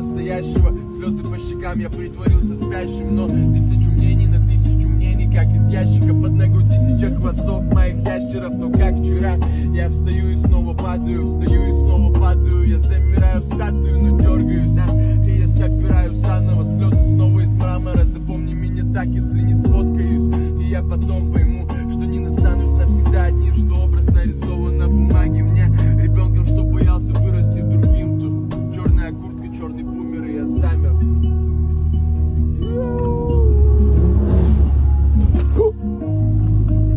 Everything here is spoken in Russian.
настоящего. Слезы по щекам, я притворился спящим. Но тысячу мнений на тысячу мнений, как из ящика. Под ногой тысяча хвостов моих ящеров. Но как вчера, я встаю и снова падаю, встаю и снова падаю. Я замираю в статую, но дергаюсь, и я собираю заново. Слезы снова из мрамора. Запомни меня так, если не сфоткаюсь. И я потом